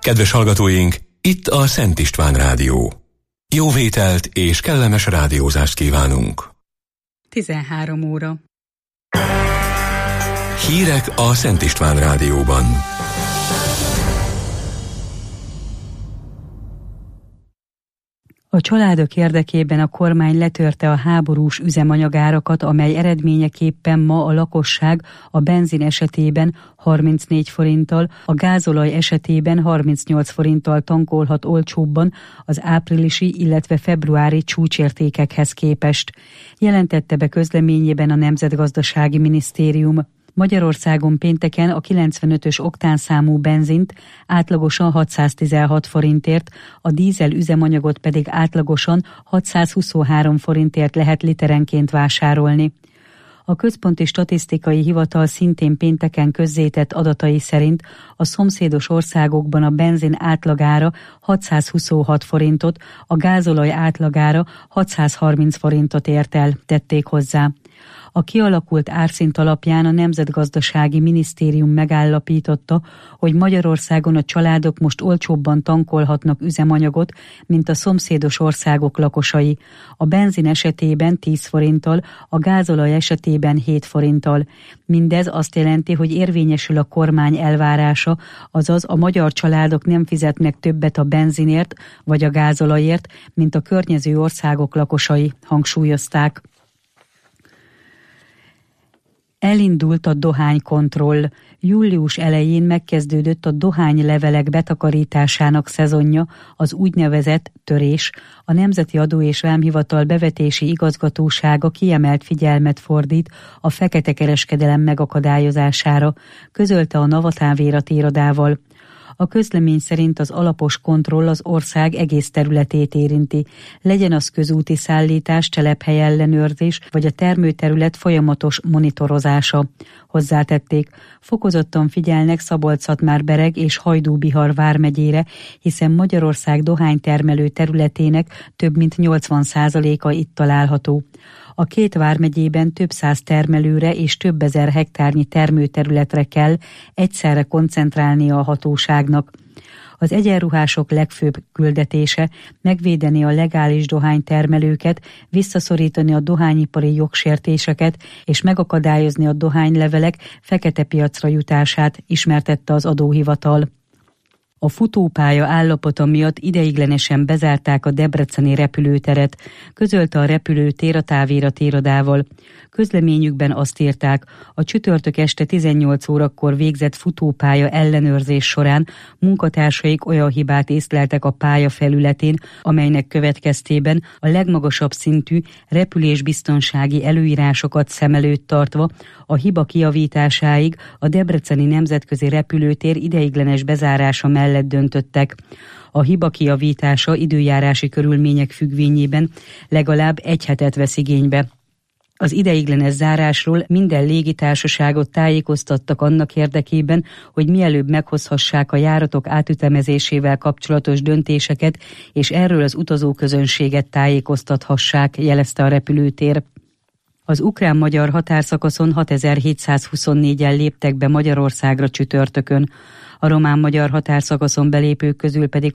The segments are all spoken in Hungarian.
Kedves hallgatóink, itt a Szent István Rádió. Jó vételt és kellemes rádiózást kívánunk. 13 óra. Hírek a Szent István Rádióban. A családok érdekében a kormány letörte a háborús üzemanyagárakat, amely eredményeképpen ma a lakosság a benzin esetében 34 forinttal, a gázolaj esetében 38 forinttal tankolhat olcsóbban az áprilisi, illetve februári csúcsértékekhez képest. Jelentette be közleményében a Nemzetgazdasági Minisztérium. Magyarországon pénteken a 95-ös oktánszámú benzint átlagosan 616 forintért, a dízel üzemanyagot pedig átlagosan 623 forintért lehet literenként vásárolni. A Központi Statisztikai Hivatal szintén pénteken közzétett adatai szerint a szomszédos országokban a benzin átlagára 626 forintot, a gázolaj átlagára 630 forintot ért el, tették hozzá. A kialakult árszint alapján a Nemzetgazdasági Minisztérium megállapította, hogy Magyarországon a családok most olcsóbban tankolhatnak üzemanyagot, mint a szomszédos országok lakosai. A benzin esetében 10 forinttal, a gázolaj esetében 7 forinttal. Mindez azt jelenti, hogy érvényesül a kormány elvárása, azaz a magyar családok nem fizetnek többet a benzinért vagy a gázolajért, mint a környező országok lakosai, hangsúlyozták. Elindult a dohánykontroll. Július elején megkezdődött a dohánylevelek betakarításának szezonja, az úgynevezett törés. A Nemzeti Adó és Vámhivatal bevetési igazgatósága kiemelt figyelmet fordít a fekete kereskedelem megakadályozására, közölte a Navatávérat irodával. A közlemény szerint az alapos kontroll az ország egész területét érinti. Legyen az közúti szállítás, telephely ellenőrzés, vagy a termőterület folyamatos monitorozása. Hozzátették, fokozottan figyelnek Szabolcs-Szatmár-Bereg és Hajdú-Bihar vármegyére, hiszen Magyarország dohánytermelő területének több mint 80%-a itt található. A két vármegyében több száz termelőre és több ezer hektárnyi termőterületre kell egyszerre koncentrálnia a hatóságnak. Az egyenruhások legfőbb küldetése megvédeni a legális dohánytermelőket, visszaszorítani a dohányipari jogsértéseket és megakadályozni a dohánylevelek fekete piacra jutását, ismertette az adóhivatal. A futópálya állapota miatt ideiglenesen bezárták a debreceni repülőteret, közölte a repülőtér a Távérat irodával. Közleményükben azt írták, a csütörtök este 18 órakor végzett futópálya ellenőrzés során munkatársaik olyan hibát észleltek a pálya felületén, amelynek következtében a legmagasabb szintű repülésbiztonsági előírásokat szem előtt tartva a hiba kijavításáig a debreceni nemzetközi repülőtér ideiglenes bezárása mellett döntöttek. A hiba kijavítása időjárási körülmények függvényében legalább egy hetet vesz igénybe. Az ideiglenes zárásról minden légitársaságot tájékoztattak annak érdekében, hogy mielőbb meghozhassák a járatok átütemezésével kapcsolatos döntéseket, és erről az utazóközönséget tájékoztathassák, jelezte a repülőtér. Az ukrán-magyar határszakaszon 6724-en léptek be Magyarországra csütörtökön. A román-magyar határszakaszon belépők közül pedig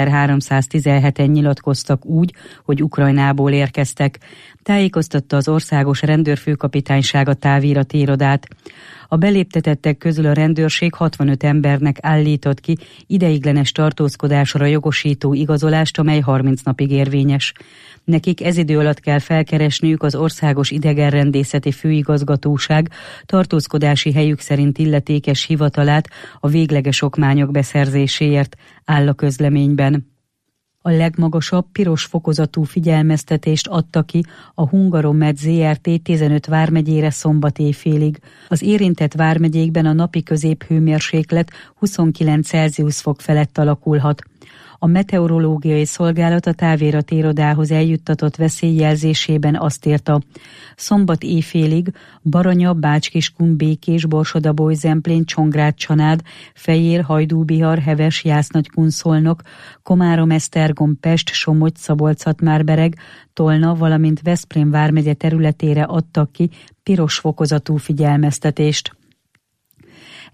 6317-en nyilatkoztak úgy, hogy Ukrajnából érkeztek. Tájékoztatta az Országos Rendőrfőkapitányság a Távírat irodát. A beléptetettek közül a rendőrség 65 embernek állított ki ideiglenes tartózkodásra jogosító igazolást, amely 30 napig érvényes. Nekik ez idő alatt kell felkeresniük az Országos Idegenrendészeti Főigazgatóság tartózkodási helyük szerint illetékes hivatalát a végleges okmányok beszerzéséért, áll a közleményben. A legmagasabb piros fokozatú figyelmeztetést adta ki a Hungaromed Zrt. 15 vármegyére szombat éjfélig. Az érintett vármegyékben a napi középhőmérséklet 29 Celsius fok felett alakulhat. A meteorológiai szolgálat a Távérat irodához eljuttatott veszélyjelzésében azt írta: szombat éjfélig Baranya, Bács-Kiskun, Békés, Borsod-Abaúj, Zemplén, Csongrád, Csanád, Fejér, Hajdú-Bihar, Heves, Jász-Nagykun, Szolnok, Komárom, Esztergom, Pest, Somogy, Szabolcs-Szatmár-Bereg, Tolna, valamint Veszprém vármegye területére adtak ki piros fokozatú figyelmeztetést.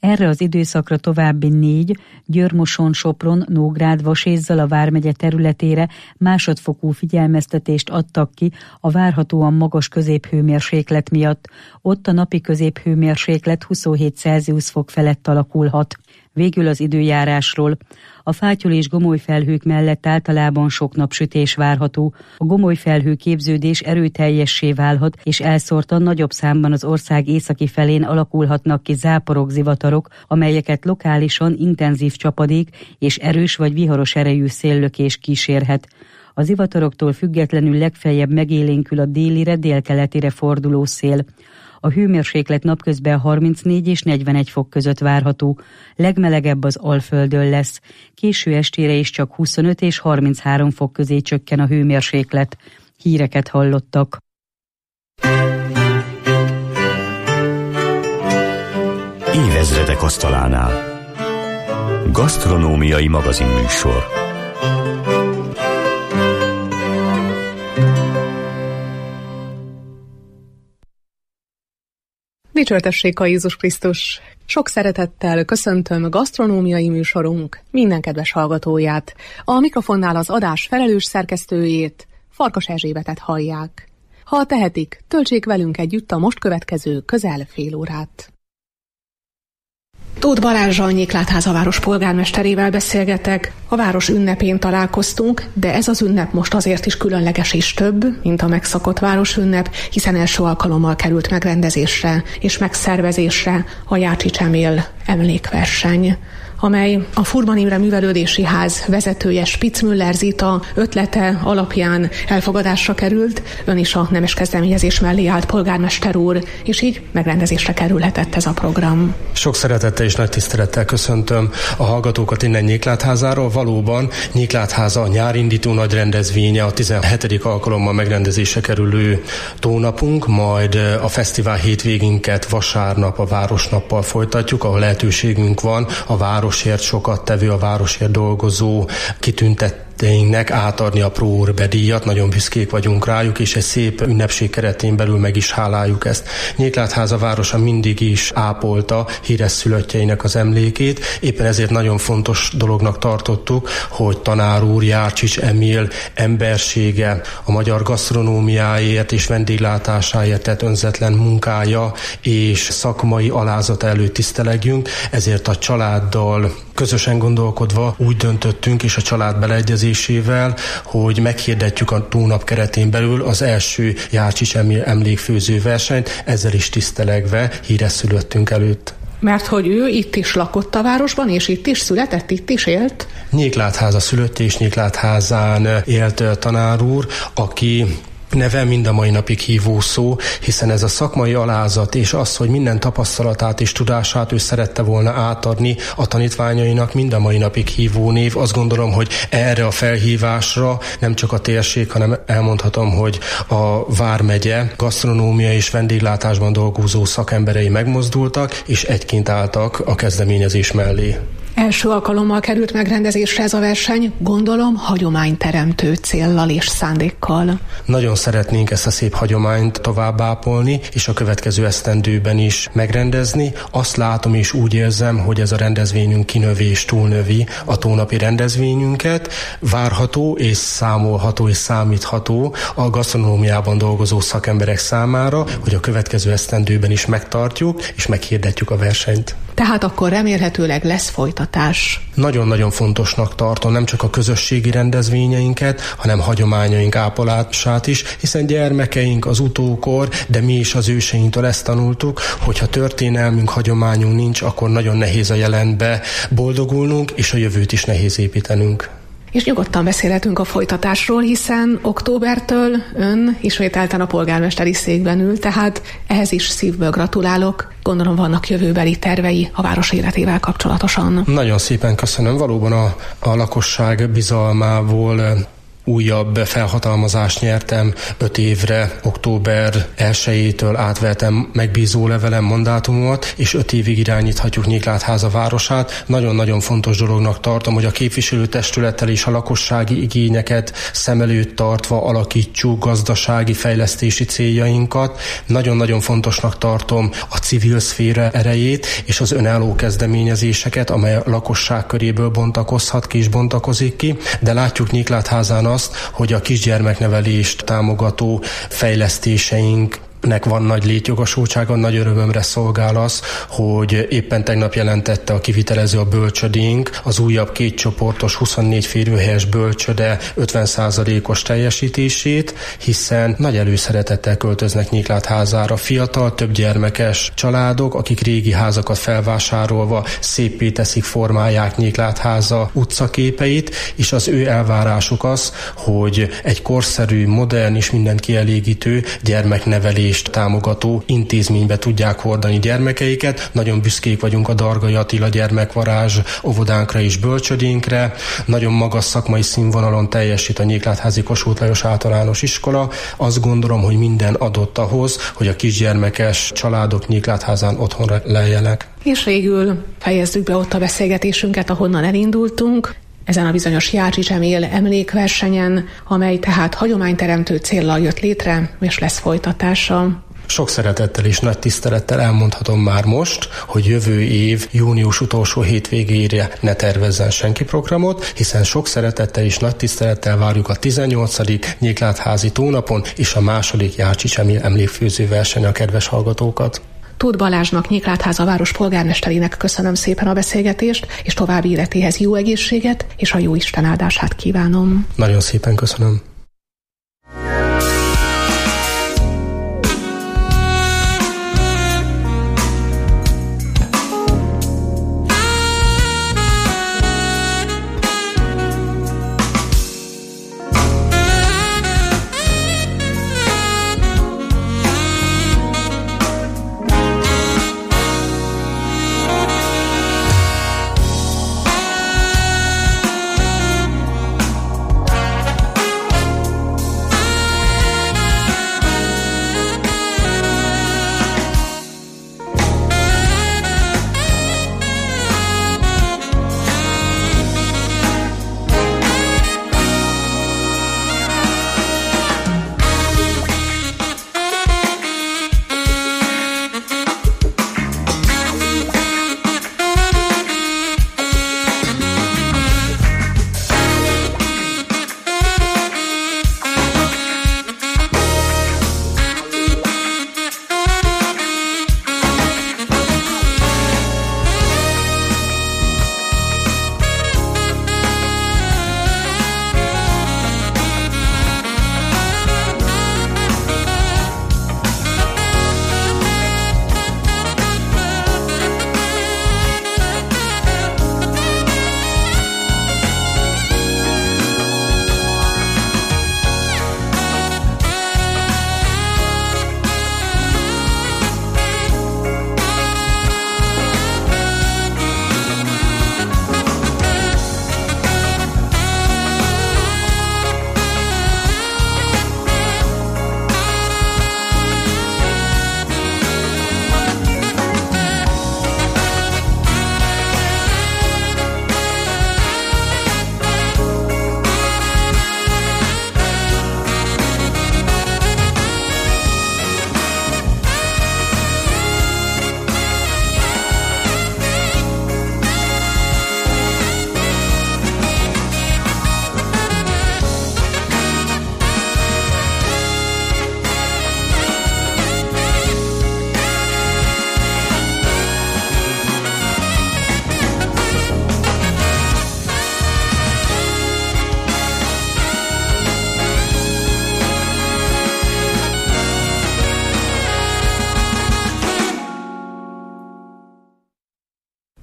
Erre az időszakra további 4, Győr-Moson, Sopron, Nógrád, Vasés-Zala vármegye területére másodfokú figyelmeztetést adtak ki a várhatóan magas középhőmérséklet miatt. Ott a napi középhőmérséklet 27 Celsius fok felett alakulhat. Végül az időjárásról. A fátyol és gomolyfelhők mellett általában sok napsütés várható. A gomolyfelhő képződés erőteljessé válhat, és elszórtan nagyobb számban az ország északi felén alakulhatnak ki záporok, zivatarok, amelyeket lokálisan intenzív csapadék és erős vagy viharos erejű széllökés kísérhet. A zivatoroktól függetlenül legfeljebb megélénkül a délire, délkeletire forduló szél. A hőmérséklet napközben 34 és 41 fok között várható. Legmelegebb az Alföldön lesz. Késő estére is csak 25 és 33 fok közé csökken a hőmérséklet. Híreket hallottak. Évezredek asztalánál. Gasztronómiai magazinműsor. Dicsőtessék a Jézus Krisztus! Sok szeretettel köszöntöm gasztronómiai műsorunk minden kedves hallgatóját. A mikrofonnál az adás felelős szerkesztőjét, Farkas Erzsébetet hallják. Ha tehetik, töltsék velünk együtt a most következő közel fél órát. Tóth Balázssal, Nyéklátháza város polgármesterével beszélgetek. A város ünnepén találkoztunk, de ez az ünnep most azért is különleges és több, mint a megszokott városünnep, hiszen első alkalommal került megrendezésre és megszervezésre a Jácsics Emil emlékverseny, amely a Furman Imre Művelődési Ház vezetője Spitzmüller Zita ötlete alapján elfogadásra került. Ön is a nemes kezdeményezés mellé állt, polgármester úr, és így megrendezésre kerülhetett ez a program. Sok szeretettel és nagy tisztelettel köszöntöm a hallgatókat innen Nyéklátházáról. Valóban Nyéklátháza a nyárindító nagy rendezvénye, a 17. alkalommal megrendezésre kerülő tónapunk, majd a fesztivál hétvégénket vasárnap a Városnappal folytatjuk, ahol lehetőségünk van a városért sokat tevő, a városért dolgozó kitüntetteinknek átadni a Pro Urbe díjat. Nagyon büszkék vagyunk rájuk, és egy szép ünnepség keretén belül meg is háláljuk ezt. Nyéklátháza városa mindig is ápolta híres szülöttjeinek az emlékét, éppen ezért nagyon fontos dolognak tartottuk, hogy tanár úr Jácsics Emil embersége, a magyar gasztronómiáért és vendéglátásáért tett önzetlen munkája és szakmai alázata előtt tisztelegjünk, ezért a családdal közösen gondolkodva úgy döntöttünk, és a család beleegyezésével, hogy meghirdetjük a tónap keretén belül az első Jácsics Emil emlékfőző versenyt, ezzel is tisztelegve híres szülöttünk előtt. Mert hogy ő itt is lakott a városban, és itt is született, itt is élt? Nyéklátháza szülötte, és Nyéklátházán élt tanár úr, aki neve mind a mai napig hívó szó, hiszen ez a szakmai alázat és az, hogy minden tapasztalatát és tudását ő szerette volna átadni a tanítványainak, mind a mai napig hívó név. Azt gondolom, hogy erre a felhívásra nem csak a térség, hanem elmondhatom, hogy a vármegye gasztronómia és vendéglátásban dolgozó szakemberei megmozdultak, és egyként álltak a kezdeményezés mellé. Első alkalommal került megrendezésre ez a verseny, gondolom hagyományteremtő céllal és szándékkal. Nagyon szeretnénk ezt a szép hagyományt továbbápolni, és a következő esztendőben is megrendezni. Azt látom és úgy érzem, hogy ez a rendezvényünk kinövi és túlnövi a tónapi rendezvényünket. Várható és számolható és számítható a gasztronómiában dolgozó szakemberek számára, hogy a következő esztendőben is megtartjuk és meghirdetjük a versenyt. Tehát akkor remélhetőleg lesz folytatás. Nagyon-nagyon fontosnak tartom nem csak a közösségi rendezvényeinket, hanem hagyományaink ápolását is, hiszen gyermekeink az utókor, de mi is az őseinktől ezt tanultuk, hogyha történelmünk, hagyományunk nincs, akkor nagyon nehéz a jelenbe boldogulnunk, és a jövőt is nehéz építenünk. És nyugodtan beszélhetünk a folytatásról, hiszen októbertől ön ismételten a polgármesteri székben ül, tehát ehhez is szívből gratulálok. Gondolom vannak jövőbeli tervei a város életével kapcsolatosan. Nagyon szépen köszönöm. Valóban a lakosság bizalmából újabb felhatalmazást nyertem 5 évre, október 1-től átvettem megbízó levelem mandátumot, és 5 évig irányíthatjuk Nyíklátháza városát. Nagyon-nagyon fontos dolognak tartom, hogy a képviselőtestülettel és a lakossági igényeket szem előtt tartva alakítsuk gazdasági fejlesztési céljainkat. Nagyon-nagyon fontosnak tartom a civil szféra erejét és az önálló kezdeményezéseket, amely a lakosság köréből bontakozhat ki és bontakozik ki, de látjuk Nyíklátházán azt, hogy a kisgyermeknevelést támogató fejlesztéseinknek van nagy létjogosultsága. Nagy örömömre szolgál az, hogy éppen tegnap jelentette a kivitelező a bölcsödénk az újabb 2 csoportos 24 férőhelyes bölcsöde 50%-os teljesítését, hiszen nagy előszeretettel költöznek Nyíklátházára fiatal, több gyermekes családok, akik régi házakat felvásárolva széppé teszik, formálják Nyíklátháza utcaképeit, és az ő elvárásuk az, hogy egy korszerű, modern és mindent kielégítő gyermeknevelés támogató intézménybe tudják hordani gyermekeiket. Nagyon büszkék vagyunk a Dargai Attila gyermekvarázs óvodánkra és bölcsödénkre. Nagyon magas szakmai színvonalon teljesít a Nyíklátházi Kossuth Lajos Általános Iskola. Azt gondolom, hogy minden adott ahhoz, hogy a kisgyermekes családok Nyíklátházán otthonra leljenek. És végül fejezzük be ott a beszélgetésünket, ahonnan elindultunk, ezen a bizonyos Jácsics Emil emlékversenyen, amely tehát hagyományteremtő céllal jött létre, és lesz folytatása. Sok szeretettel és nagy tisztelettel elmondhatom már most, hogy jövő év június utolsó hétvégére ne tervezzen senki programot, hiszen sok szeretettel és nagy tisztelettel várjuk a 18. Nyíklátházi tónapon és a második Jácsics Emil emlékfőző verseny a kedves hallgatókat. Tóth Balázsnak, Nyíklátháza város polgármesterének köszönöm szépen a beszélgetést, és további életéhez jó egészséget, és a jó Isten áldását kívánom. Nagyon szépen köszönöm.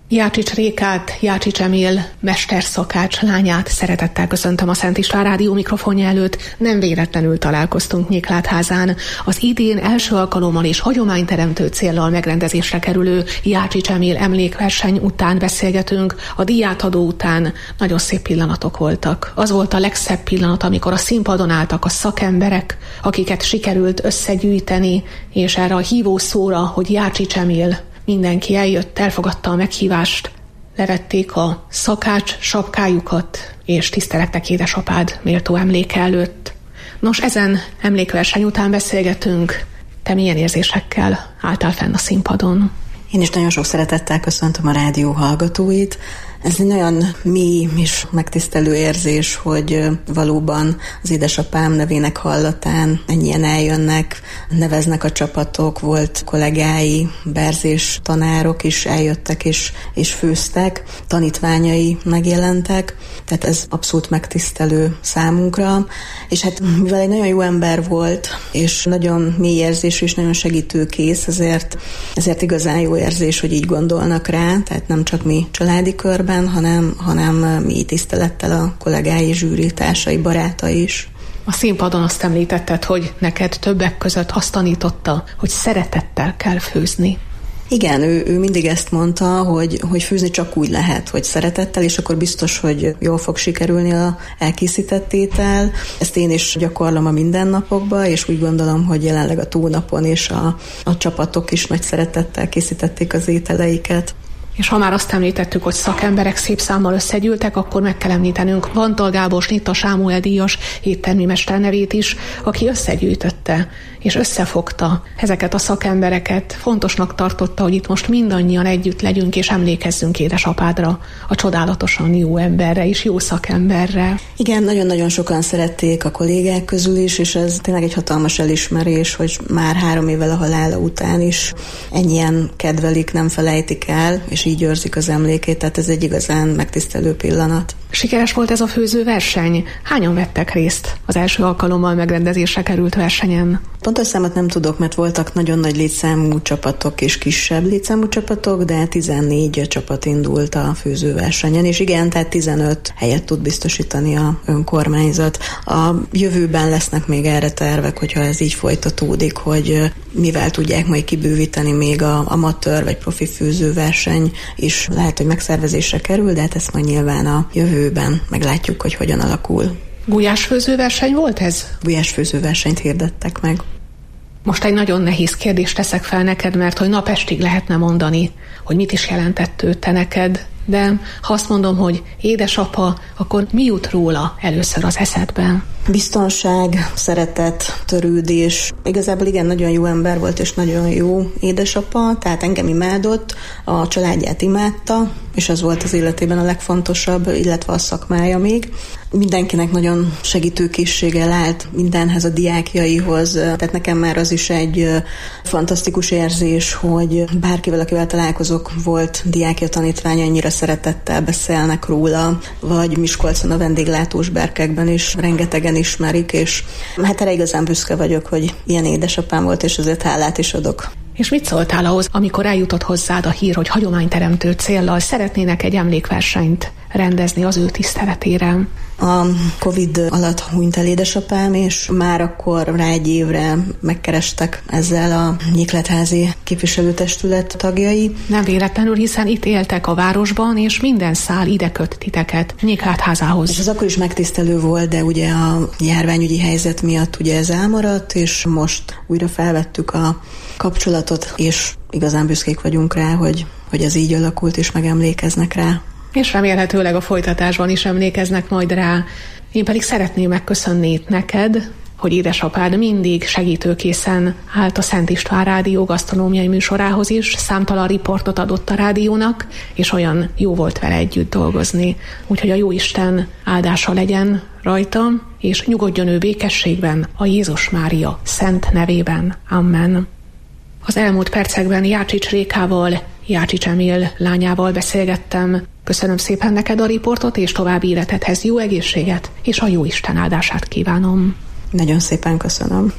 Jácsics Rékát, Jácsics Emil mesterszakács lányát szeretettel köszöntöm a Szent István Rádió mikrofonja előtt. Nem véletlenül találkoztunk Nyiklátházán. Az idén első alkalommal és hagyományteremtő céllal megrendezésre kerülő Jácsics Emil emlékverseny után beszélgetünk. A díjátadó után nagyon szép pillanatok voltak. Az volt a legszebb pillanat, amikor a színpadon álltak a szakemberek, akiket sikerült összegyűjteni, és erre a hívó szóra, hogy Jácsics Emil, mindenki eljött, elfogadta a meghívást, levették a szakács sapkájukat, és tisztelektek édesapád méltó emléke előtt. Nos, ezen emlékverseny után beszélgetünk. Te milyen érzésekkel álltál fenn a színpadon? Én is nagyon sok szeretettel köszöntöm a rádió hallgatóit. Ez egy nagyon mély és megtisztelő érzés, hogy valóban az édesapám nevének hallatán ennyien eljönnek, neveznek a csapatok, volt kollégái, berzés tanárok is eljöttek és főztek, tanítványai megjelentek, tehát ez abszolút megtisztelő számunkra, és hát mivel egy nagyon jó ember volt, és nagyon mély érzés és nagyon segítőkész, ezért igazán jó érzés, hogy így gondolnak rá, tehát nem csak mi családi körben, hanem mi tisztelettel a kollégái, zsűritársai, barátai is. A színpadon azt említetted, hogy neked többek között azt tanította, hogy szeretettel kell főzni. Igen, ő mindig ezt mondta, hogy főzni csak úgy lehet, hogy szeretettel, és akkor biztos, hogy jól fog sikerülni a elkészített étel. Ezt én is gyakorlom a mindennapokban, és úgy gondolom, hogy jelenleg a tónapon és a csapatok is nagy szeretettel készítették az ételeiket. És ha már azt említettük, hogy szakemberek szép számmal összegyűltek, akkor meg kell említenünk Vantal Gábor Snitta Sámuel díjas éttermi mester nevét is, aki összegyűjtötte és összefogta ezeket a szakembereket. Fontosnak tartotta, hogy itt most mindannyian együtt legyünk és emlékezzünk édesapádra, a csodálatosan jó emberre és jó szakemberre. Igen, nagyon-nagyon sokan szerették a kollégák közül is, és ez tényleg egy hatalmas elismerés, hogy már 3 évvel a halála után is ennyien kedvelik, nem felejtik el, és így őrzik az emlékét, tehát ez egy igazán megtisztelő pillanat. Sikeres volt ez a főzőverseny? Hányan vettek részt az első alkalommal megrendezésre került versenyen? Pontos számot nem tudok, mert voltak nagyon nagy létszámú csapatok és kisebb létszámú csapatok, de 14 csapat indult a főzőversenyen, és igen, tehát 15 helyet tud biztosítani a önkormányzat. A jövőben lesznek még erre tervek, hogyha ez így folytatódik, hogy mivel tudják majd kibővíteni még a amatőr vagy profi főzőverseny is lehet, hogy megszervezésre kerül, de hát ezt majd nyilván a jövőben meglátjuk, hogy hogyan alakul. Gulyásfőzőverseny volt ez? Gulyásfőzőversenyt hirdettek meg. Most egy nagyon nehéz kérdést teszek fel neked, mert hogy napestig lehetne mondani, hogy mit is jelentett ő te neked, de ha azt mondom, hogy édesapa, akkor mi jut róla először az eszedben? Biztonság, szeretet, törődés. Igazából igen, nagyon jó ember volt, és nagyon jó édesapa, tehát engem imádott, a családját imádta, és az volt az életében a legfontosabb, illetve a szakmája még. Mindenkinek nagyon segítőkészséggel állt mindenhez, a diákjaihoz, tehát nekem már az is egy fantasztikus érzés, hogy bárkivel, akivel találkozok, volt diákja, tanítványa, annyira szeretettel beszélnek róla, vagy Miskolcon a vendéglátós berkekben is rengetegen ismerik, és hát erre igazán büszke vagyok, hogy ilyen édesapám volt, és azért hálát is adok. És mit szóltál ahhoz, amikor eljutott hozzád a hír, hogy hagyományteremtő céllal szeretnének egy emlékversenyt rendezni az ő tiszteletére? A Covid alatt hunyt el édesapám, és már akkor rá 1 évre megkerestek ezzel a Nyikletházi képviselőtestület tagjai. Nem véletlenül, hiszen itt éltek a városban, és minden szál ide köt titeket Nyiklátházához. És az akkor is megtisztelő volt, de ugye a járványügyi helyzet miatt ugye ez elmaradt, és most újra felvettük a kapcsolatot, és igazán büszkék vagyunk rá, hogy ez így alakult, és megemlékeznek rá. És remélhetőleg a folytatásban is emlékeznek majd rá. Én pedig szeretném megköszönni itt neked, hogy édesapád mindig segítőkészen állt a Szent István Rádió gasztronómiai műsorához is, számtalan riportot adott a rádiónak, és olyan jó volt vele együtt dolgozni. Úgyhogy a Jóisten áldása legyen rajta, és nyugodjon ő békességben a Jézus Mária szent nevében. Amen. Az elmúlt percekben Jácsics Rékával, Jácsics Emil lányával beszélgettem. Köszönöm szépen neked a riportot, és további életedhez jó egészséget, és a Jóisten áldását kívánom. Nagyon szépen köszönöm.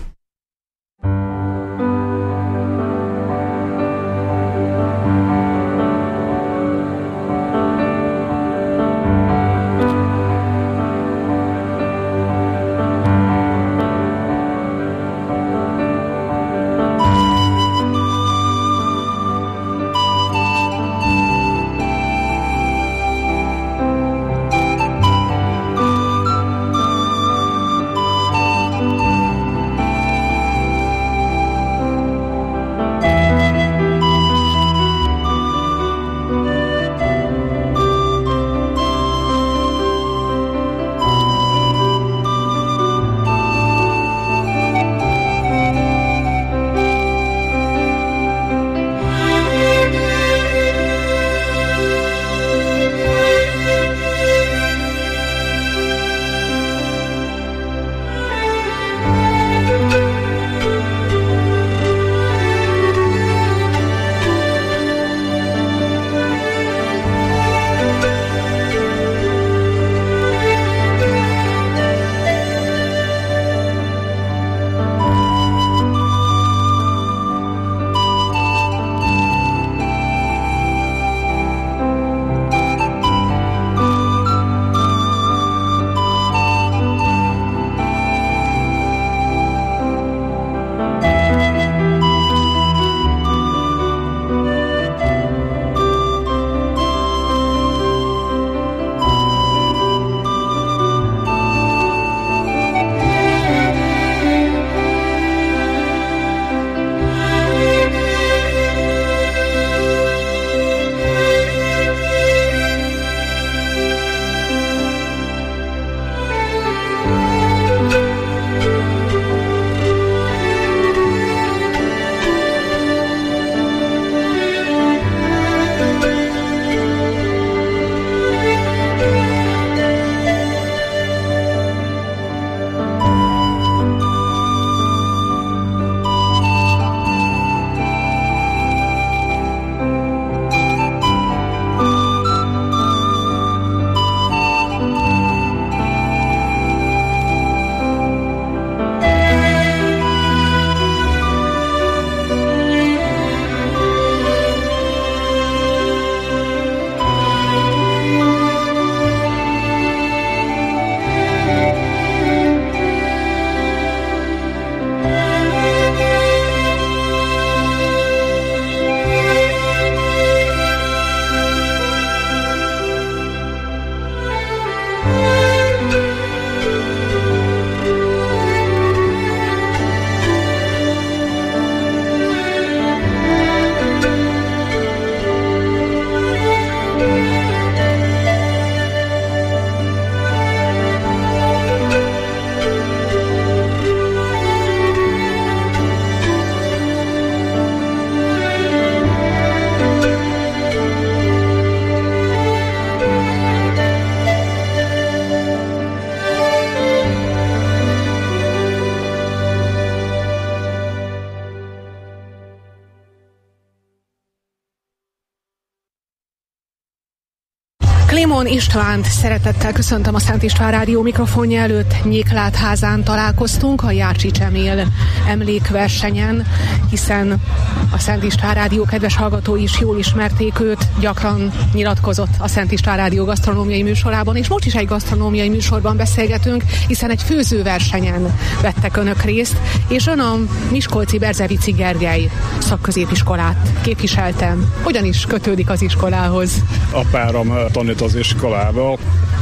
Klimon Istvánt szeretettel köszöntöm a Szent István Rádió mikrofonja előtt. Nyéklátházán találkoztunk a Jácsics Emil emlékversenyen, hiszen a Szent István Rádió kedves hallgatói is jól ismerték őt, gyakran nyilatkozott a Szent István Rádió gasztronómiai műsorában, és most is egy gasztronómiai műsorban beszélgetünk, hiszen egy főzőversenyen vettek önök részt, és ön a miskolci Berzevici Gergely szakközépiskolát képviseltem. Hogyan is kötődik az iskolához? A párom tanít az iskolába.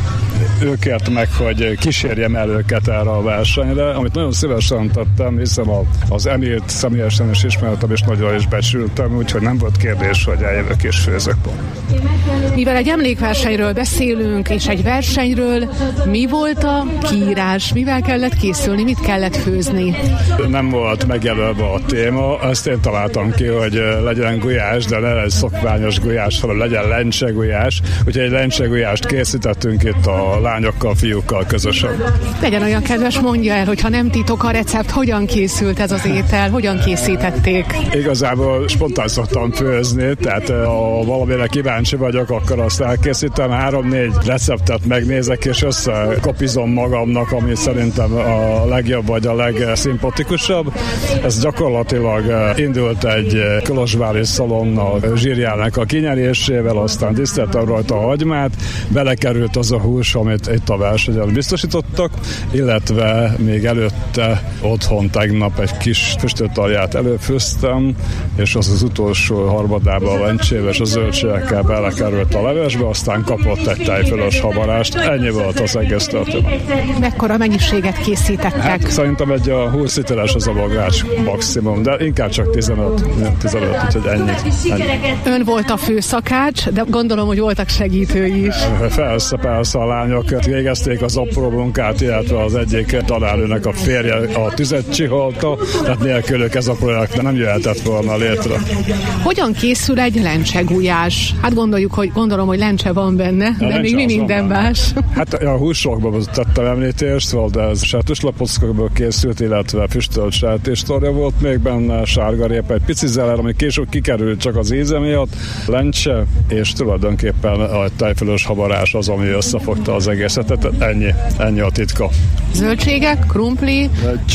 Ő kért meg, hogy kísérjem el őket erre a versenyre, amit nagyon szívesen tettem, hiszen az Emilt személyesen is ismertem, és nagyon is becsültem, úgyhogy nem volt kérdés, hogy eljövök és főzök. Mivel egy emlékversenyről beszélünk, és egy versenyről, mi volt a kiírás? Mivel kellett készülni? Mit kellett főzni? Nem volt megjelölve a téma, ezt én találtam ki, hogy legyen gulyás, de ne egy szokványos gulyás, hanem legyen lencsegulyás. Úgyhogy egy lencsegulyást készítettünk itt a lányokkal, fiúkkal közösen. Legyen olyan kedves, mondja el, hogyha nem titok a recept, hogyan készült ez az étel, hogyan készítették? Igazából spontán szoktam főzni, tehát ha valamire kíváncsi vagyok, akkor azt elkészítem, 3-4 receptet megnézek, és összekopizom magamnak, ami szerintem a legjobb vagy a legszimpatikusabb. Ez gyakorlatilag indult egy kolozsvári szalonna zsírjának a kinyerésével, aztán tiszteltem rajta a hagymát, belekerült az a hús, amit itt a versenyen biztosítottak, illetve még előtte otthon tegnap egy kis füstötalját előfőztem, és az utolsó harmadában a lencsével és a zöldségekkel belekerült a levesbe, aztán kapott egy tejfölös habarást. Ennyi volt az egész történet. Mekkora mennyiséget készítettek? Hát, szerintem egy 20 literes az a bogrács maximum, de inkább csak 15, úgyhogy ennyi. Ön volt a főszakács, de gondolom, hogy voltak segítői is. Persze, a lányok végezték az apró munkát, illetve az egyik tanárnőnek a férje a tüzet csiholta, tehát nélkülük ez a projekt nem jöhetett volna létre. Hogyan készül egy lencsegulyás? Hát gondolom, hogy lencse van benne, de még mi minden más? Hát a húsokban tettem említést, de ez sertéslapockokból készült, illetve füstölt sertéstorja volt még benne, sárgarépa, egy pici zeller, ami később kikerült csak az íze miatt, lencse, és tulajdonképpen a tejfölös habarás az, ami összefogta az egészet, tehát ennyi a titka. Zöldségek, krumpli,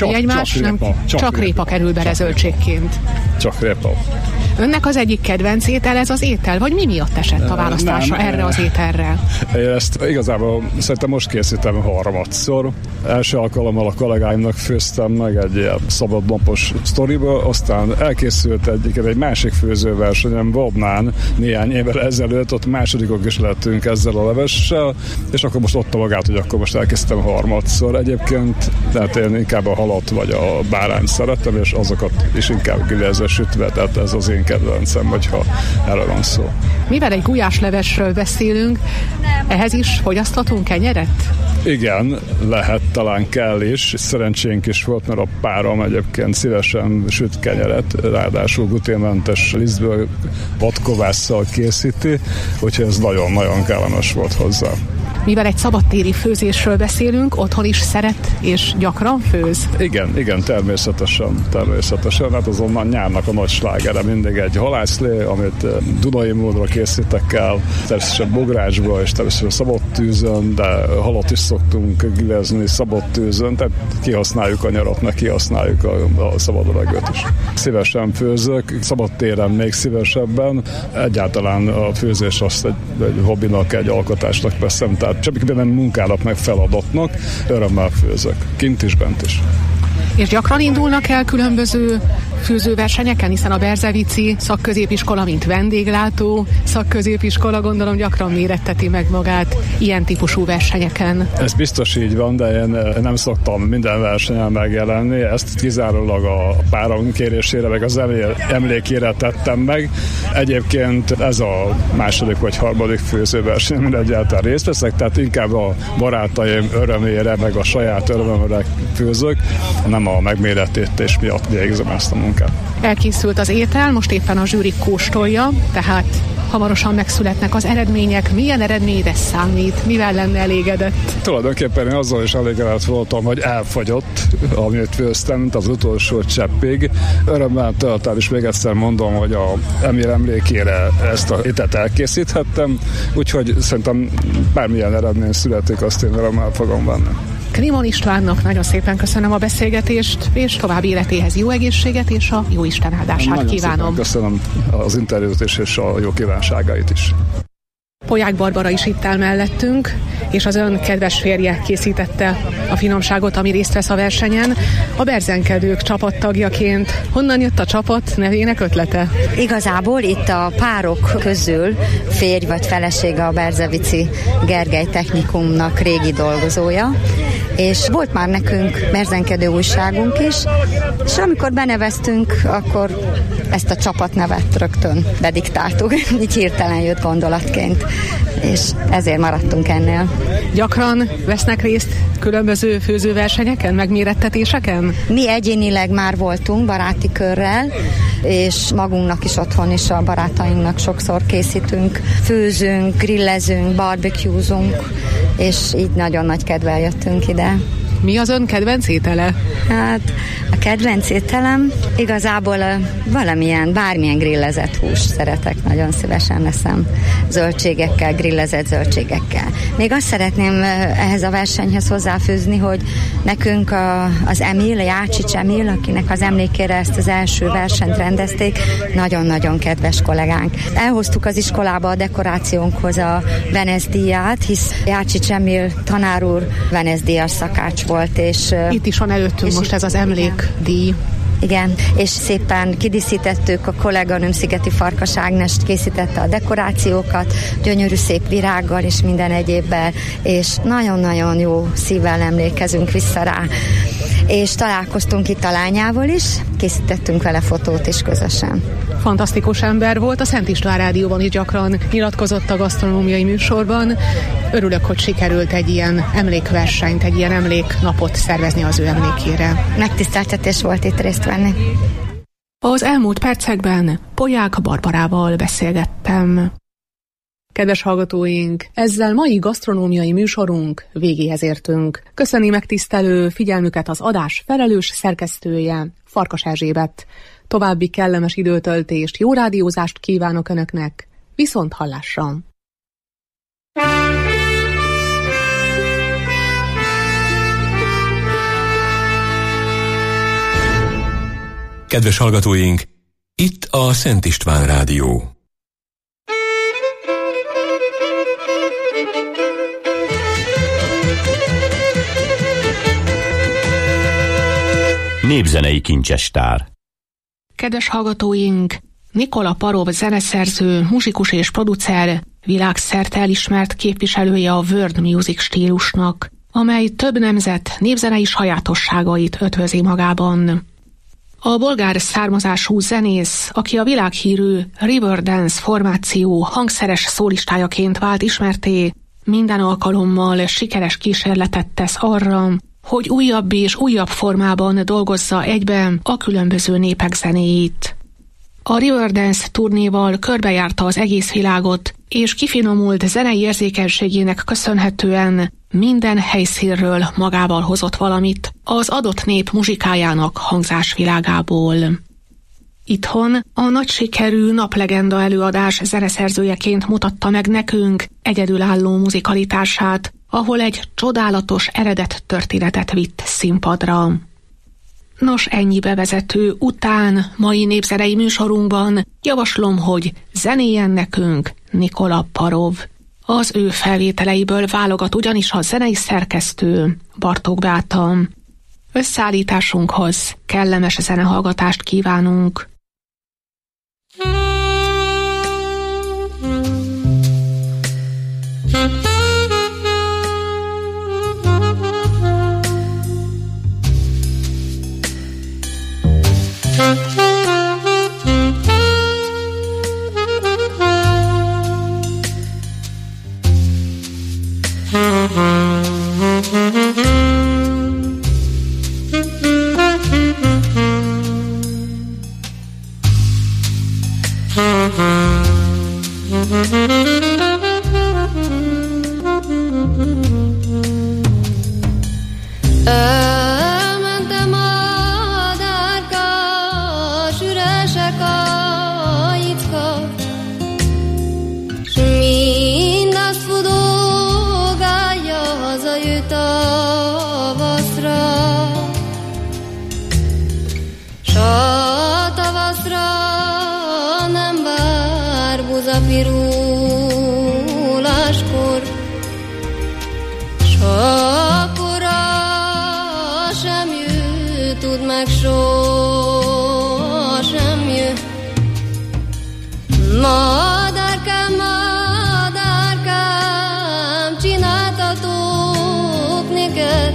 csak répa kerül bele zöldségként. Csak répa. Önnek az egyik kedvenc étel ez az étel, vagy mi miatt esett a választása erre az ételre? Én ezt igazából szerintem most készítem harmadszor. Első alkalommal a kollégáimnak főztem meg egy ilyen szabadnapos sztoriba, aztán elkészült egy másik főzőversenyen Bobnán néhány évvel ezelőtt, ott másodikok is lettünk ezzel a levessel, és akkor most ott a magát, hogy akkor most elkészítem harmadszor. Egyébként, tehát én inkább a halat vagy a bárányt szeretem, és azokat is inkább grillezve sütve, tehát ez az én kedvencem, hogyha erről van szó. Mivel egy gulyáslevesről beszélünk, ehhez is fogyaszthatunk kenyeret? Igen, lehet, talán kell is. Szerencsénk is volt, mert a párom egyébként szívesen süt kenyeret, ráadásul gluténmentes lisztből vadkovásszal készíti, úgyhogy ez nagyon-nagyon kellemes volt hozzá. Mivel egy szabadtéri főzésről beszélünk, otthon is szeret és gyakran főz? Igen, természetesen. Hát azonban nyárnak a nagy slágere mindig egy halászlé, amit dunai módra készítek el, természetesen bográcsba és természetesen szabad tűzön, de halat is szoktunk grillezni szabad tűzön, tehát kihasználjuk a nyarat, meg kihasználjuk a szabad levegőt is. Szívesen főzök, szabad téren még szívesebben. Egyáltalán a főzés azt egy hobbinak, egy alkotásnak veszem, tehát csak nem munkának, meg feladatnak, örömmel főzök, kint is, bent is. És gyakran indulnak el különböző főzőversenyeken, hiszen a Berzevici szakközépiskola, mint vendéglátó szakközépiskola, gondolom gyakran méretteti meg magát ilyen típusú versenyeken. Ez biztos így van, de én nem szoktam minden versenyen megjelenni, ezt kizárólag a párom kérésére, meg az emlékére tettem meg. Egyébként ez a második vagy harmadik főzőverseny, amin egyáltalán részt veszek, tehát inkább a barátaim örömére, meg a saját örömömre főzök, nem a megmérettetés miatt végzem ezt a munkát. Elkészült az étel, most éppen a zsűri kóstolja, tehát Hamarosan megszületnek az eredmények. Milyen eredményre számít? Mivel lenne elégedett? Tulajdonképpen én azzal is elégedett voltam, hogy elfogyott, amit főztem, mint az utolsó cseppig. Örömmel tölt el, és még egyszer mondom, hogy a Emil emlékére ezt a ételt elkészíthettem, úgyhogy szerintem bármilyen eredmény születik, azt én örömmel fogom venni. Klimon Istvánnak nagyon szépen köszönöm a beszélgetést, és további életéhez jó egészséget és a jó Isten áldását kívánom. Köszönöm az interjút és a jó kívánságait is. Polyák Barbara is itt áll mellettünk, és az ön kedves férje készítette a finomságot, ami részt vesz a versenyen. A berzenkedők csapattagjaként honnan jött a csapat nevének ötlete? Igazából itt a párok közül férj vagy felesége a Berzevici Gergely Technikumnak régi dolgozója, és volt már nekünk berzenkedő újságunk is, és amikor beneveztünk, akkor ezt a csapatnevet rögtön bediktáltuk, így hirtelen jött gondolatként, és ezért maradtunk ennél. Gyakran vesznek részt különböző főzőversenyeken, megmérettetéseken? Mi egyénileg már voltunk baráti körrel, és magunknak is otthon is a barátainknak sokszor készítünk, főzünk, grillezünk, barbecuezunk, és így nagyon nagy kedvel jöttünk ide. Mi az ön kedvenc étele? Hát a kedvenc ételem igazából bármilyen grillezett hús szeretek, nagyon szívesen eszem zöldségekkel, grillezett zöldségekkel. Még azt szeretném ehhez a versenyhez hozzáfűzni, hogy nekünk az Emil, a Jácsics Emil, akinek az emlékére ezt az első versenyt rendezték, nagyon-nagyon kedves kollégánk. Elhoztuk az iskolába a dekorációnkhoz a Venice-díját, hisz Jácsics Emil tanár úr Venice-díjas szakács volt, és itt is van előttünk most ez az emlékdíj. Igen, és szépen kidíszítettük, a kolléganőm Szigeti Farkas Ágnest készítette a dekorációkat, gyönyörű szép virággal és minden egyébbel, és nagyon-nagyon jó szívvel emlékezünk vissza rá. És találkoztunk itt a lányával is, készítettünk vele fotót is közösen. Fantasztikus ember volt, a Szent István Rádióban is gyakran nyilatkozott a gasztronómiai műsorban. Örülök, hogy sikerült egy ilyen emlékversenyt, egy ilyen emléknapot szervezni az ő emlékére. Megtiszteltetés volt itt részt venni. Az elmúlt percekben Polyák Barbarával beszélgettem. Kedves hallgatóink, ezzel mai gasztronómiai műsorunk végéhez értünk. Köszöni megtisztelő figyelmüket az adás felelős szerkesztője, Farkas Erzsébet. További kellemes időtöltést, jó rádiózást kívánok Önöknek. Viszont hallásra! Kedves hallgatóink, itt a Szent István Rádió. Népzenei kincsestár. Kedves hallgatóink, Nikola Parov zeneszerző, muzsikus és producer, világszerte elismert képviselője a world music stílusnak, amely több nemzet népzenei sajátosságait ötvözi magában. A bolgár származású zenész, aki a világhírű Riverdance formáció hangszeres szólistájaként vált ismertté, minden alkalommal sikeres kísérletet tesz arra, hogy újabb és újabb formában dolgozza egybe a különböző népek zenéit. A Riverdance turnéval körbejárta az egész világot, és kifinomult zenei érzékenységének köszönhetően minden helyszínről magával hozott valamit az adott nép muzsikájának hangzásvilágából. Itthon a nagy sikerű Naplegenda előadás zeneszerzőjeként mutatta meg nekünk egyedülálló muzikalitását, ahol egy csodálatos eredet történetet vitt színpadra. Nos, ennyi bevezető után mai népzenei műsorunkban javaslom, hogy zenéljen nekünk Nikola Parov. Az ő felvételeiből válogat ugyanis a zenei szerkesztő, Bartók Beáta. Összeállításunkhoz kellemes zenehallgatást kívánunk. Elmentem a dárkás, üresek a itka, s mindazt fudogálja, hazajött tavaszra, s a tavaszra nem vár buzapiruláskor, s akkora sem jő, tud meg sosem jő. Madárkám, madárkám, csináltatok neked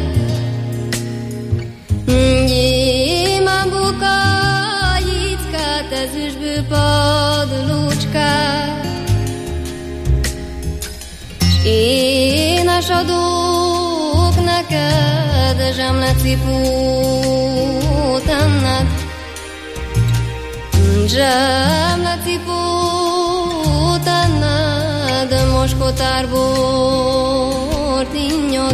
gyémán bukájickát, ezüstből padlócskát, s én adok neked zsemlecipót enned, zsemlecipót enned, moskotárból tinnyod.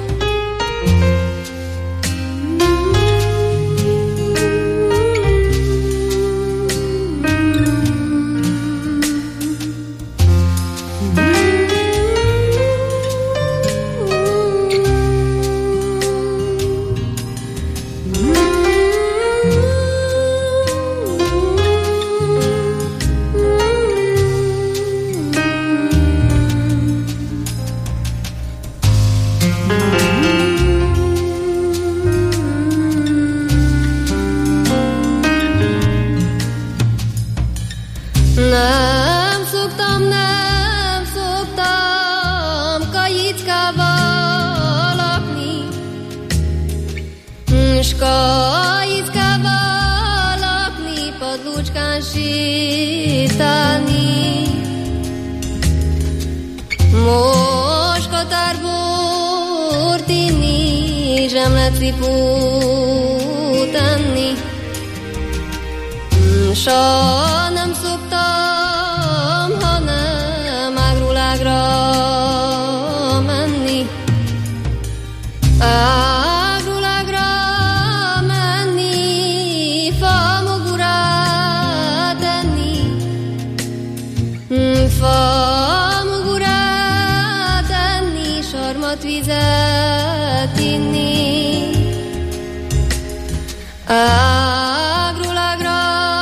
Nem szoktam kajickával lakni, s kajickával lakni, padlócskán sétálni, moskotárból tinni, zsemlecipót enni, s nem szoktam, hanem ágról-ágra menni, ágról-ágra menni, famogurát enni, famogurát enni, sarmatvizet inni, ágról-ágra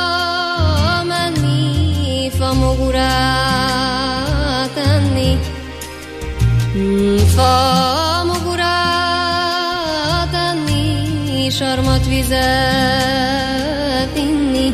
menni, famogurát enni, famogurát enni, sarmatvizet inni.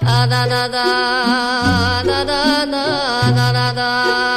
da da da da da da da da.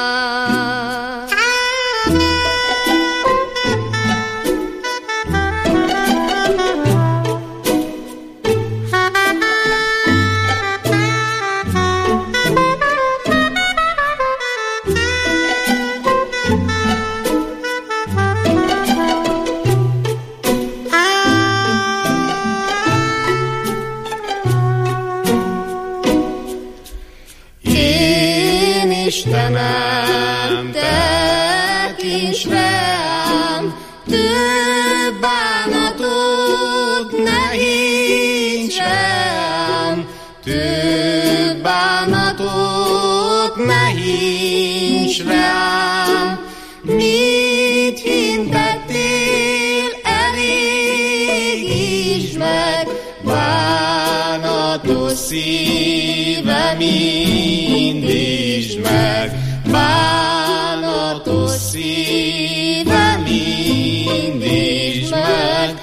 Istenem, tekints rám, több bánatot ne hints rám, több bánatot ne hints rám. Mit hintettél, elégítsd meg, bánatos szívem, indítsd meg, bánatos szívem, indítsd meg.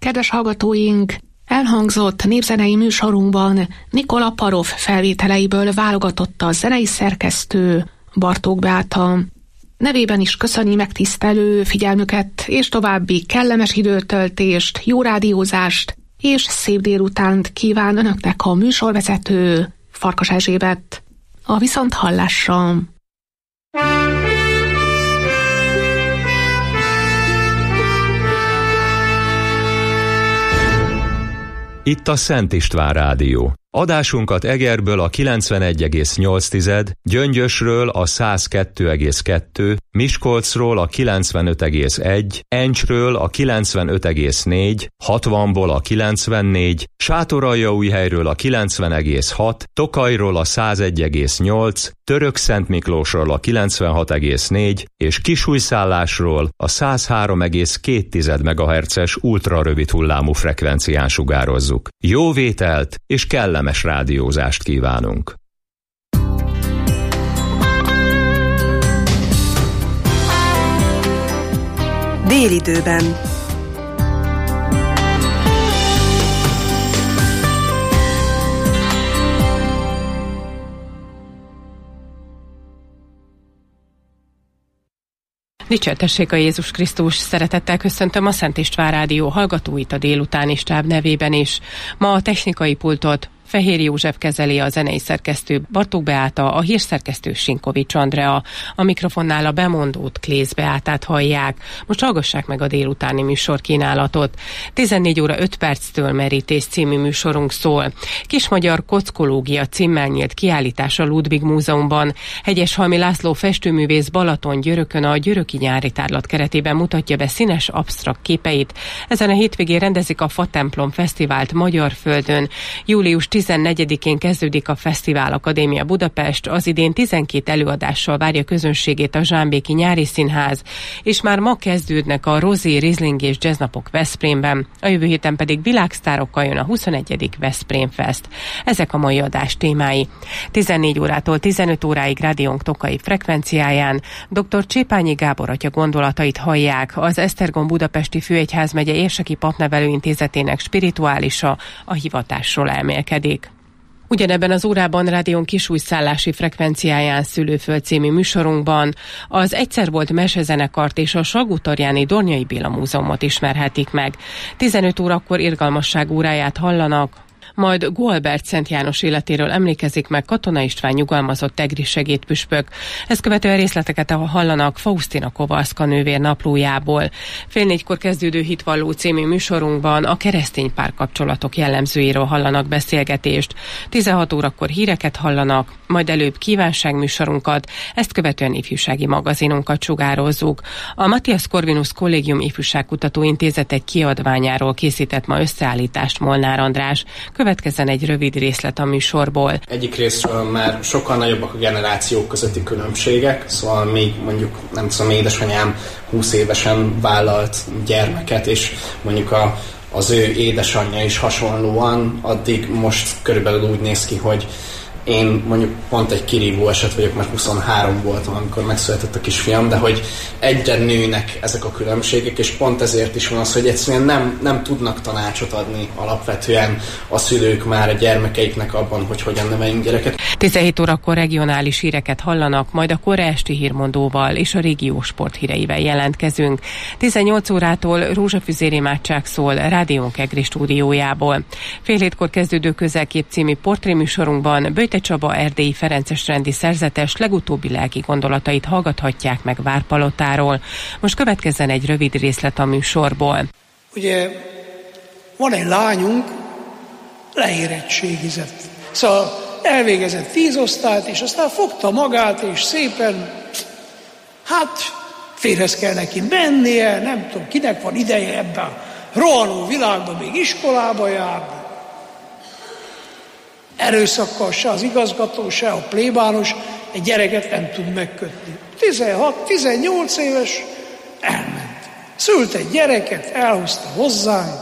Kedves hallgatóink, elhangzott népzenei műsorunkban Nikola Parov felvételeiből válogatott a zenei szerkesztő, Bartók Beáta. Nevében is köszöni megtisztelő figyelmüket, és további kellemes időtöltést, jó rádiózást, és szép délutánt kíván önöknek a műsorvezető, Farkas Erzsébet. A viszonthallásra! Itt a Szent István Rádió. Adásunkat Egerből a 91,8, Gyöngyösről a 102,2, Miskolcról a 95,1, Encsről a 95,4, 60-ból a 94, Sátoraljaújhelyről a 90,6, Tokajról a 101,8, Törökszentmiklósról a 96,4 és Kisújszállásról a 103,2 MHz-es ultrarövid hullámú frekvencián sugározzuk. Jó vételt és kellemes rádiózást kívánunk! Délidőben. Dicsértessék a Jézus Krisztus, szeretettel köszöntöm a Szent István Rádió hallgatóit a délutáni stáb nevében is. Ma a technikai pultot Fehér József kezeli, a zenei szerkesztő Bartók Beáta, a hírszerkesztő Sinkovics Andrea, a mikrofonnál a bemondót, Klész Beátát hallják. Most hallgassák meg a délutáni műsorkínálatot. 14 óra 5 perctől Merítés című műsorunk szól. Kismagyar kockológia címmel nyílt kiállítás a Ludwig Múzeumban. Hegyeshalmi László festőművész Balaton-Györökön a Györöki Nyári Tárlat keretében mutatja be színes absztrakt képeit. Ezen a hétvégén rendezik a Fatemplom Fesztivált magyar földön. Július 14-én kezdődik a Fesztivál Akadémia Budapest, az idén 12 előadással várja közönségét a Zsámbéki Nyári Színház, és már ma kezdődnek a Rozi, Riesling és Jazznapok Veszprémben, a jövő héten pedig világsztárokkal jön a 21. Veszprém Fest. Ezek a mai adás témái. 14 órától 15 óráig rádiónk tokai frekvenciáján dr. Csépányi Gábor atya gondolatait hallják, az Esztergom Budapesti Főegyházmegye Érseki Papnevelőintézetének spirituálisa a hivatásról elmélkedik. Ugyanebben az órában rádión Kisújszállási frekvenciáján Szülőföld című műsorunkban az egyszer volt mesezenekart és a Salgótarjáni Dornyai Béla Múzeumot ismerhetik meg. 15 órakor irgalmasság óráját hallanak, majd Gualbert Szent János életéről emlékezik meg Katona István nyugalmazott egri segédpüspök. Ezt követően részleteket hallanak Faustina Kovalszka nővér naplójából. 3:30 kezdődő Hitvalló című műsorunkban a keresztény párkapcsolatok jellemzőiről hallanak beszélgetést. 16 órakor híreket hallanak, majd előbb kívánságműsorunkat, ezt követően ifjúsági magazinunkat sugározzuk. A Matthias Corvinus Kollégium Ifjúságkutató Intézet egy kiadványáról készített ma összeállítást Molnár András. Következzen egy rövid részlet a műsorból. Egyik részről már sokkal nagyobbak a generációk közötti különbségek, szóval még mondjuk, nem tudom, édesanyám 20 évesen vállalt gyermeket, és mondjuk az ő édesanyja is hasonlóan, addig most körülbelül úgy néz ki, hogy én mondjuk pont egy kirívó eset vagyok, mert 23 voltam, amikor megszületett a kisfiam, de hogy egyre nőnek ezek a különbségek, és pont ezért is van az, hogy egyszerűen nem tudnak tanácsot adni alapvetően a szülők már a gyermekeiknek abban, hogy hogyan neveljünk gyereket. 17 órakor regionális híreket hallanak, majd a kora esti hírmondóval és a régió sporthíreivel jelentkezünk. 18 órától Rózsafüzér imádság szól rádiónk egri stúdiójából. 6:30 kezdődő Közelkép című portréműsorunkban Böjte Csaba erdélyi ferences rendi szerzetes legutóbbi lelki gondolatait hallgathatják meg Várpalotáról. Most következzen egy rövid részlet a műsorból. Ugye van egy lányunk, leérettségizett. Szóval elvégezett 10 osztályt, és aztán fogta magát, és szépen, férhez kell neki mennie, nem tudom, kinek van ideje ebben a rohanó világban még iskolába járni. Erőszakkal se az igazgató, se a plébános egy gyereket nem tud megkötni. 16-18 éves elment. Szült egy gyereket, elhozta hozzánk,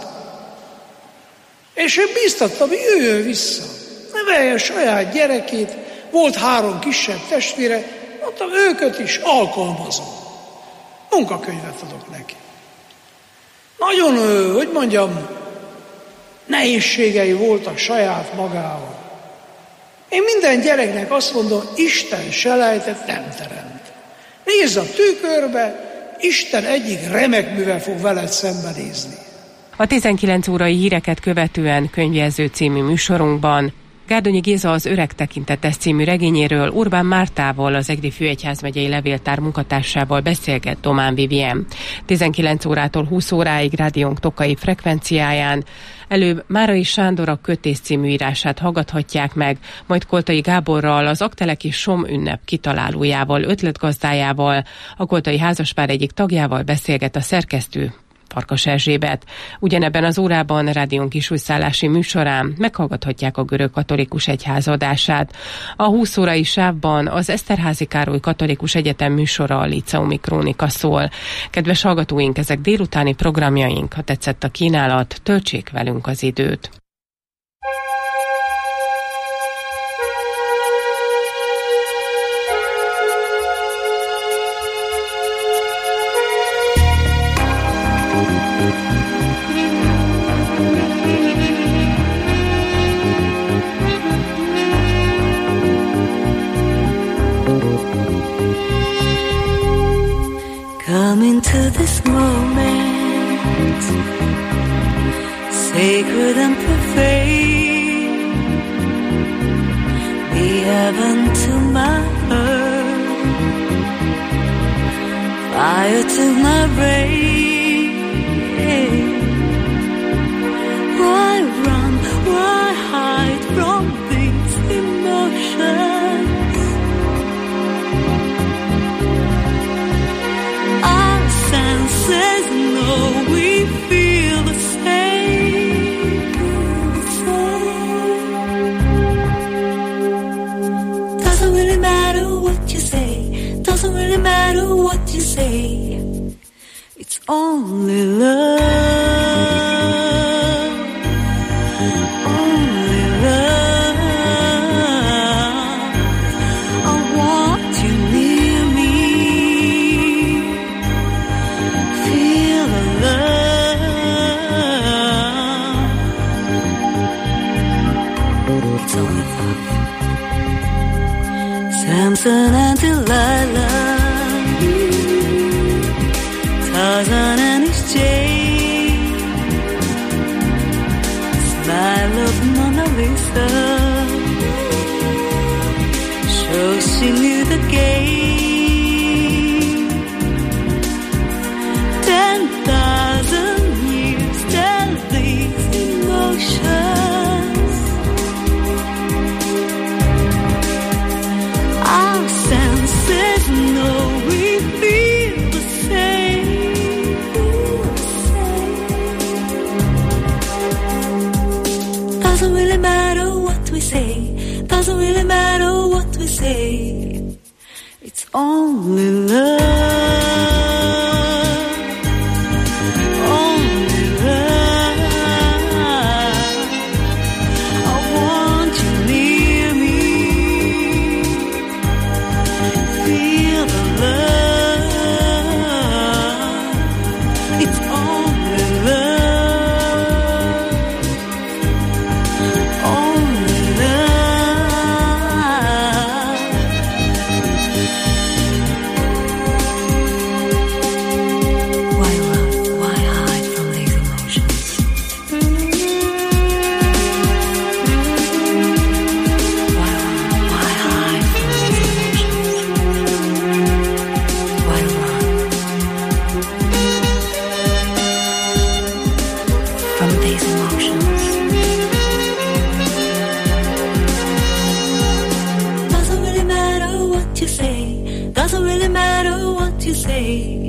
és ő bíztatta, hogy jöjjön vissza. Nevelje a saját gyerekét, volt 3 kisebb testvére, mondtam, őket is alkalmazom. Munkakönyvet adok neki. nagyon, hogy mondjam, nehézségei voltak saját magával. Én minden gyereknek azt mondom, Isten selejtet nem teremt. Nézz a tükörbe, Isten egyik remek művel fog veled szembenézni. A 19 órai híreket követően Könyvjelző című műsorunkban Gárdonyi Géza az Öreg tekintetes című regényéről Urbán Mártával, az Egri Főegyházmegyei Levéltár munkatársával beszélget Domán Vivien. 19 órától 20 óráig rádiónk tokai frekvenciáján. Előbb Márai Sándor a Kötés című írását hallgathatják meg, majd Koltai Gáborral, az Akteleki Som ünnep kitalálójával, ötletgazdájával, a koltai házaspár egyik tagjával beszélget a szerkesztő, Farkas Erzsébet. Ugyanebben az órában rádión kisújszállási műsorán meghallgathatják a Görög Katolikus Egyház adását. A 20 órai sávban az Eszterházy Károly Katolikus Egyetem műsora, a Líceumi Krónika szól. Kedves hallgatóink, ezek délutáni programjaink. Ha tetszett a kínálat, töltsék velünk az időt. Come into this moment, sacred and profane, be heaven to my earth, fire to my brain. Why run, why hide from these emotions? Senses know we feel the same. Doesn't really matter what you say. Doesn't really matter what you say. It's only love. Only love. I want you near me. Feel the love. It's only love. Samson and Delilah, Tarzan and his chain, smile of Mona Lisa, shows she knew the game. 10,000 years tell these emotions. Our senses know we feel the same. Doesn't really matter what we say. Doesn't really matter what we say. It's only love. Only love. I want you near me. Feel the love. It's only love. Only love. Why run? Why hide from these emotions? Why run? Why hide from these emotions? Why run from these emotions? Doesn't really matter what you say. Doesn't really matter what you say.